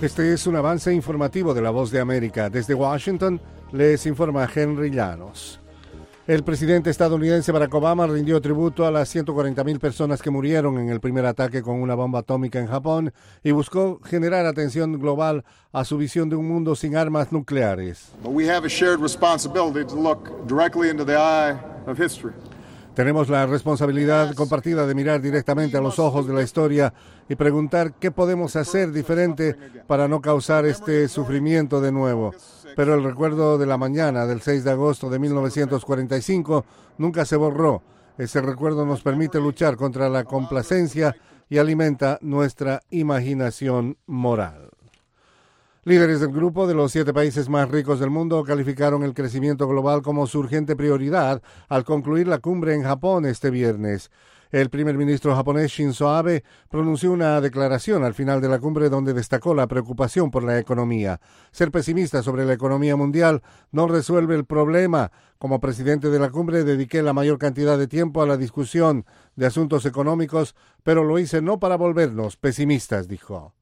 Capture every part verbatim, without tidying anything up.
Este es un avance informativo de La Voz de América. Desde Washington les informa Henry Llanos. El presidente estadounidense Barack Obama rindió tributo a las ciento cuarenta mil personas que murieron en el primer ataque con una bomba atómica en Japón y buscó generar atención global a su visión de un mundo sin armas nucleares. But we have a shared responsibility to look directly into the eye of history. Tenemos la responsabilidad compartida de mirar directamente a los ojos de la historia y preguntar qué podemos hacer diferente para no causar este sufrimiento de nuevo. Pero el recuerdo de la mañana del seis de agosto de mil novecientos cuarenta y cinco nunca se borró. Ese recuerdo nos permite luchar contra la complacencia y alimenta nuestra imaginación moral. Líderes del grupo de los siete países más ricos del mundo calificaron el crecimiento global como su urgente prioridad al concluir la cumbre en Japón este viernes. El primer ministro japonés Shinzo Abe pronunció una declaración al final de la cumbre donde destacó la preocupación por la economía. Ser pesimista sobre la economía mundial no resuelve el problema. Como presidente de la cumbre dediqué la mayor cantidad de tiempo a la discusión de asuntos económicos, pero lo hice no para volvernos pesimistas, dijo.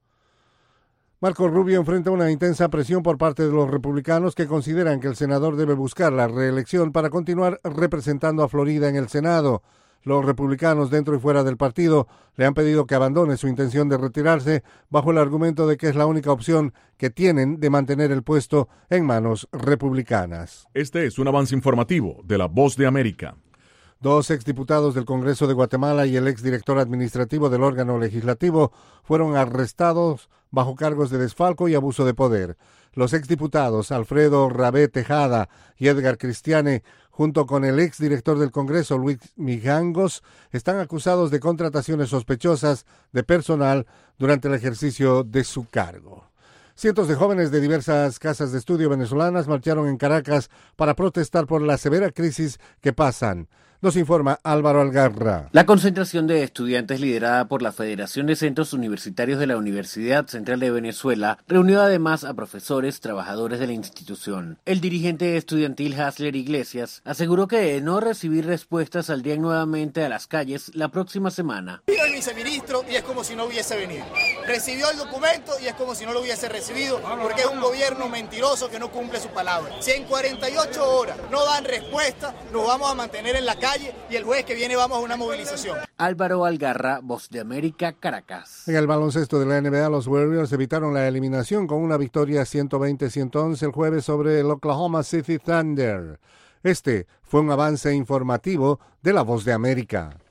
Marco Rubio enfrenta una intensa presión por parte de los republicanos que consideran que el senador debe buscar la reelección para continuar representando a Florida en el Senado. Los republicanos dentro y fuera del partido le han pedido que abandone su intención de retirarse bajo el argumento de que es la única opción que tienen de mantener el puesto en manos republicanas. Este es un avance informativo de La Voz de América. Dos exdiputados del Congreso de Guatemala y el exdirector administrativo del órgano legislativo fueron arrestados bajo cargos de desfalco y abuso de poder. Los exdiputados Alfredo Rabé Tejada y Edgar Cristiane, junto con el exdirector del Congreso Luis Mijangos, están acusados de contrataciones sospechosas de personal durante el ejercicio de su cargo. Cientos de jóvenes de diversas casas de estudio venezolanas marcharon en Caracas para protestar por la severa crisis que pasan. Nos informa Álvaro Algarra. La concentración de estudiantes liderada por la Federación de Centros Universitarios de la Universidad Central de Venezuela reunió además a profesores, trabajadores de la institución. El dirigente estudiantil Hasler Iglesias aseguró que de no recibir respuestas saldrían nuevamente a las calles la próxima semana. Vino el viceministro y es como si no hubiese venido. Recibió el documento y es como si no lo hubiese recibido porque es un gobierno mentiroso que no cumple su palabra. Si en cuarenta y ocho horas no dan respuesta, nos vamos a mantener en la calle y el jueves que viene vamos a una movilización. Álvaro Algarra, Voz de América, Caracas. En el baloncesto de la N B A, los Warriors evitaron la eliminación con una victoria ciento veinte a ciento once el jueves sobre el Oklahoma City Thunder. Este fue un avance informativo de La Voz de América.